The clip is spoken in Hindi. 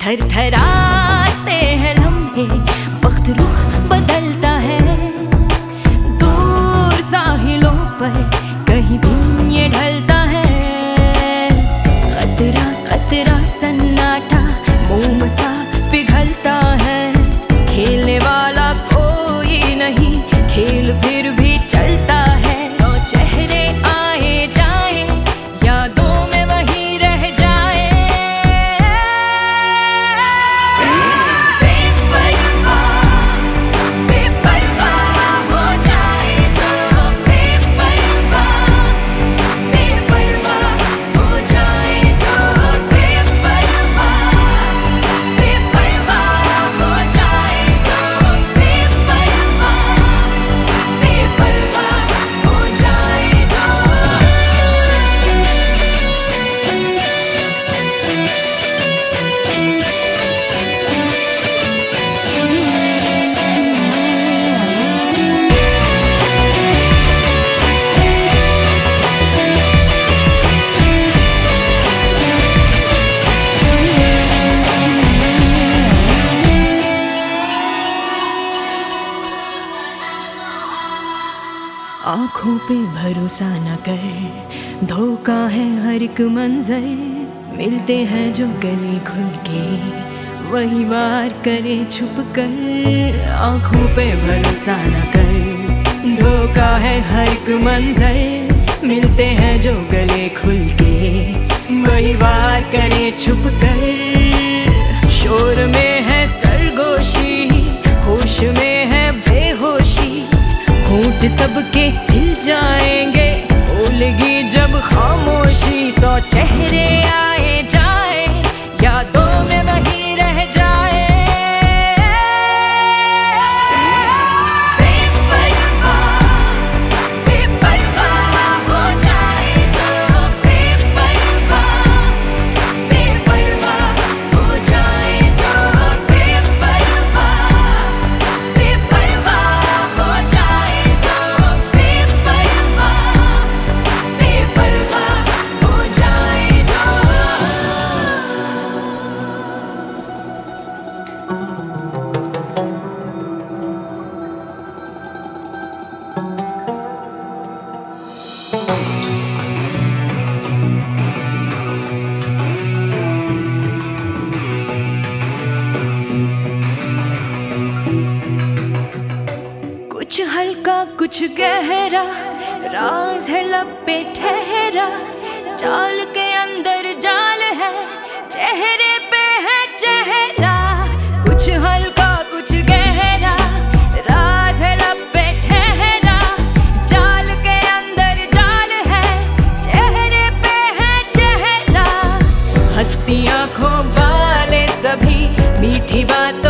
थरथराते हैं लम्हे, वक्त रुख बदलता है। दूर साहिलों पर कहीं दिन ये ढलता है। खतरा खतरा सन्नाटा मोम सा पिघलता है। खेलने वाला कोई नहीं, खेल फिर भी चलता है। सौ चेहरे आए जाए, यादों में वही रह जाए। बेपरवाह हो जाए तो, बेपरवाह हो जाए तो, बेपरवाह हो जाए तो, बेपरवाह हो जाए तो। आँखों पे भरोसा न कर, धोखा है हर एक मंजर। मिलते हैं जो गले खुल के, वही वार करे छुप कर। आँखों पे भरोसा न कर, धोखा है हर एक मंजर। मिलते हैं जो गले खुल के, वही वार करे छुप कर। शोर में है सरगोशी, होश में है बेहोशी। होंठ सबके सिल जाएंगे, बोलेगी जब खामोशी। सौ चेहरे आए जाए, यादों में वही रह जाए। बेपरवाह हो जाए तो, बेपरवाह हो जाए तो, बेपरवाह हो जाए तो, बेपरवाह हो जाए तो। कुछ हल्का कुछ गहरा, राज है लब पे ठहरा। जाल के अंदर जाल है, चेहरे पे है चेहरा। कुछ हल्का कुछ गहरा, राज है लब पे ठहरा। जाल के अंदर जाल है, चेहरे पे है चेहरा। हंसती आँखों वाले सभी मीठी बातों